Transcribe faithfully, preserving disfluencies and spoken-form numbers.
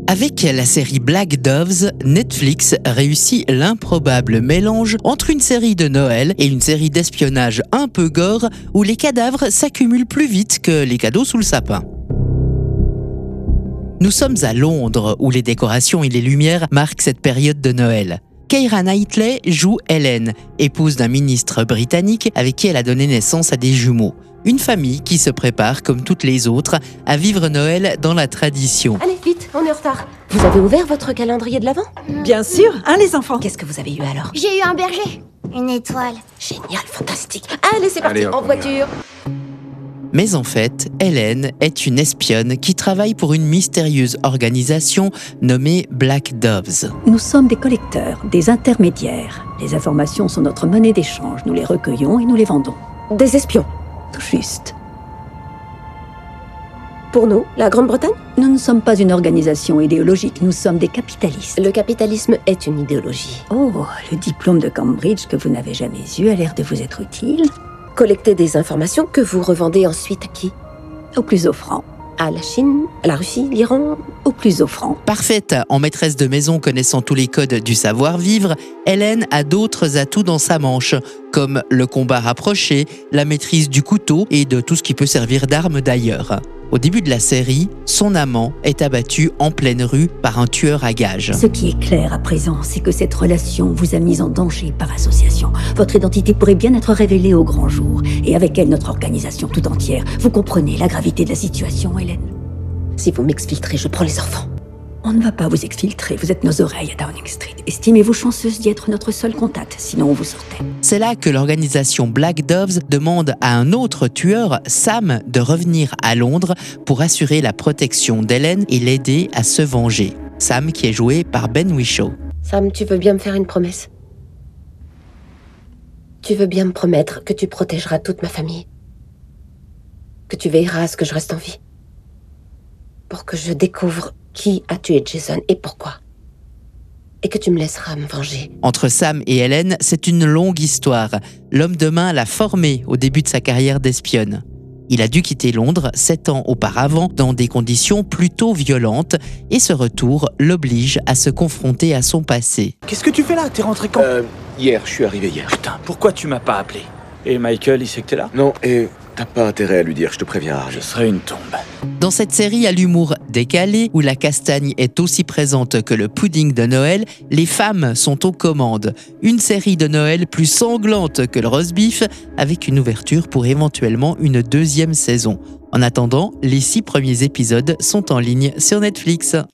Avec la série Black Doves, Netflix réussit l'improbable mélange entre une série de Noël et une série d'espionnage un peu gore où les cadavres s'accumulent plus vite que les cadeaux sous le sapin. Nous sommes à Londres où les décorations et les lumières marquent cette période de Noël. Keira Knightley joue Helen, épouse d'un ministre britannique avec qui elle a donné naissance à des jumeaux. Une famille qui se prépare, comme toutes les autres, à vivre Noël dans la tradition. Allez, vite, on est en retard. Vous avez ouvert votre calendrier de l'Avent ? Bien sûr, hein les enfants. Qu'est-ce que vous avez eu alors ? J'ai eu un berger. Une étoile. Génial, fantastique. Allez, c'est parti, Allez, hop, en voiture. Mais en fait, Helen est une espionne qui travaille pour une mystérieuse organisation nommée Black Doves. Nous sommes des collecteurs, des intermédiaires. Les informations sont notre monnaie d'échange. Nous les recueillons et nous les vendons. Des espions. Tout juste. Pour nous, la Grande-Bretagne ? Nous ne sommes pas une organisation idéologique, nous sommes des capitalistes. Le capitalisme est une idéologie. Oh, le diplôme de Cambridge que vous n'avez jamais eu a l'air de vous être utile. Collectez des informations que vous revendez ensuite à qui ? Au plus offrant. À la Chine, à la Russie, l'Iran ? Au plus offrant. Parfaite en maîtresse de maison connaissant tous les codes du savoir-vivre, Helen a d'autres atouts dans sa manche, comme le combat rapproché, la maîtrise du couteau et de tout ce qui peut servir d'arme d'ailleurs. Au début de la série, son amant est abattu en pleine rue par un tueur à gages. Ce qui est clair à présent, c'est que cette relation vous a mis en danger par association. Votre identité pourrait bien être révélée au grand jour, et avec elle notre organisation tout entière. Vous comprenez la gravité de la situation, Hélène ? Si vous m'exfiltrez, je prends les enfants. On ne va pas vous exfiltrer, vous êtes nos oreilles à Downing Street. Estimez-vous chanceuse d'y être notre seul contact, sinon on vous sortait. C'est là que l'organisation Black Doves demande à un autre tueur, Sam, de revenir à Londres pour assurer la protection d'Helen et l'aider à se venger. Sam qui est joué par Ben Whishaw. Sam, tu veux bien me faire une promesse ? Tu veux bien me promettre que tu protégeras toute ma famille ? Que tu veilleras à ce que je reste en vie ? Pour que je découvre qui a tué Jason et pourquoi. Et que tu me laisseras me venger. Entre Sam et Helen, c'est une longue histoire. L'homme de main l'a formée au début de sa carrière d'espionne. Il a dû quitter Londres sept ans auparavant dans des conditions plutôt violentes et ce retour l'oblige à se confronter à son passé. Qu'est-ce que tu fais là? T'es rentré quand? Euh, hier, je suis arrivé hier. Putain, pourquoi tu m'as pas appelé? Et Michael, il sait que t'es là? Non, et t'as pas intérêt à lui dire, je te préviens. Je serai une tombe. Dans cette série à l'humour décalé, où la castagne est aussi présente que le pudding de Noël, les femmes sont aux commandes. Une série de Noël plus sanglante que le roast beef, avec une ouverture pour éventuellement une deuxième saison. En attendant, les six premiers épisodes sont en ligne sur Netflix.